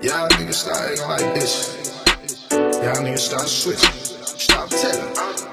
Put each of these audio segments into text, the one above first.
Y'all niggas start acting like this. Y'all niggas start switching. Stop telling.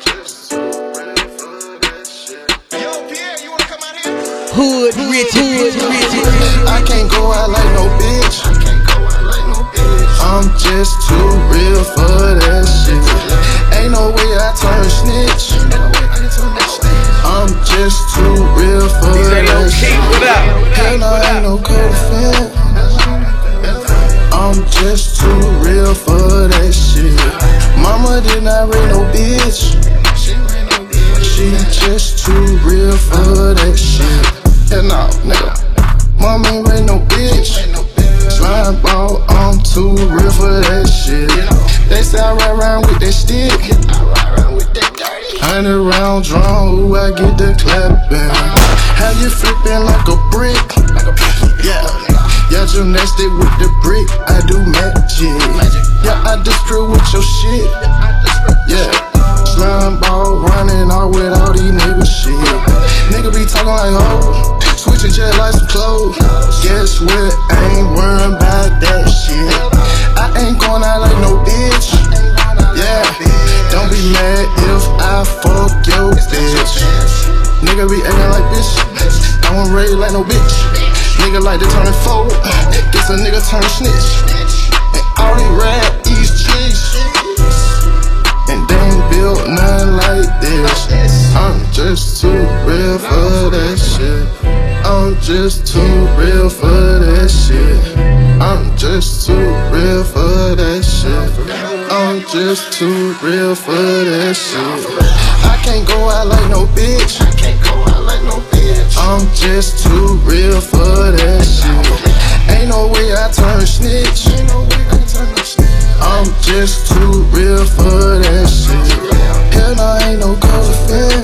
Yo, Pierre, you wanna come out here? Hood rich. I can't go out like no bitch. I'm just too real for that shit. Ain't no way I turn snitch. I'm just too real for that shit. Hell no, ain't no co-defense. I'm just too real for that shit. Mama did not raise no bitch. She just too real for that shit. Hell no, nigga. Mama ain't raise no bitch. Slime ball, I'm too real for that shit. They say I ride around with that stick. 100 round drum, ooh, I get the clapping. Have you flipping like a brick? Yeah, gymnastic with the brick, I do magic. Yeah, I just drill with your shit. Yeah, slime ball running all with all these niggas shit. Nigga be talking like ho, switching jet like some clothes. Guess what? I ain't worrying about that shit. I ain't going out like no bitch. Yeah, don't be mad if I fuck your bitch. Nigga be acting like bitch. I won't raise like no bitch. Nigga like to turn it forward. Guess a nigga turn snitch. And all these rap these chicks. And they ain't built nothing like this. I'm just too real for that shit. I'm just too real for that shit. I'm just too real for that shit. I'm just too real for that shit. I can't go out like no bitch. I'm just too real for that shit. Ain't no way I turn snitch. I'm just too real for that shit. Hell no, ain't no co-defense.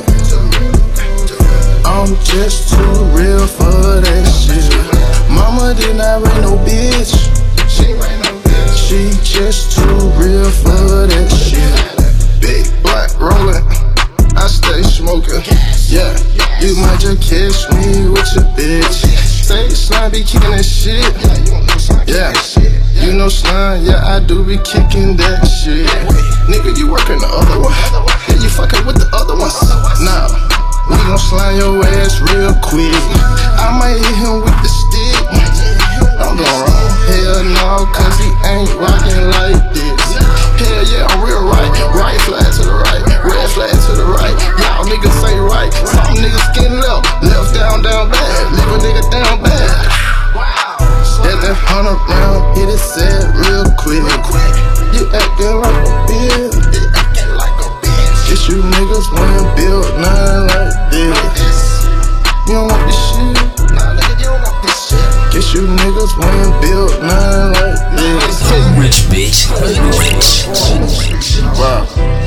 I'm just too real for that shit. Mama did not raise no bitch. She just too real for that shit. Big black rollin', I stay smoking. Yeah, you might just catch me with your bitch. Say slime be kicking that shit. Yeah, you know slime, yeah, I do be kicking that shit. Nigga, you working the other one? Yeah, you fucking with the other ones? Nah, we gon' slime your ass real quick. I might hit him with the stick. I'm going wrong. Hell no, cause he ain't rockin' like this. Hell yeah, I'm real right. Right flag to the right, red flag to the right. Y'all niggas say right, some niggas skin left. Left down bad, leave a nigga down bad. At that 100 round, hit it sad real quick. You actin' like a bitch. Guess you niggas wanna build nothing like this. You don't want this shit. Guess you niggas wanna build nothing like this. Rich bitch, rich. Wow.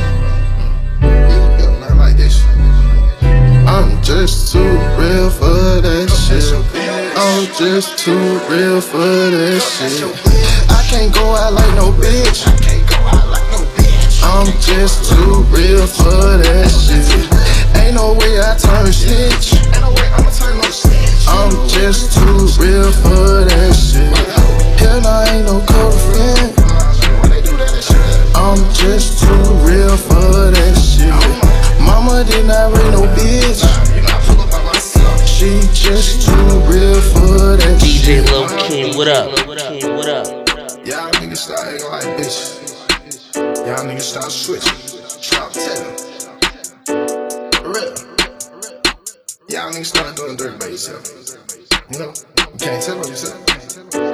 I'm just too real for that shit. I'm just too real for that shit. I can't go out like no bitch. I'm just too real for that shit. Ain't no way I turn snitch. I'm just too real for that shit. Hell no, ain't no co-defense. I'm just too real for that shit. Mama did not raise no bitch. She just too real for that shit. DJ Lil Kim, what up? Y'all niggas start acting like bitch. Y'all niggas start switching. Stop telling. For real. Y'all niggas start doing dirt by yourself. You know, you can't tell what you said.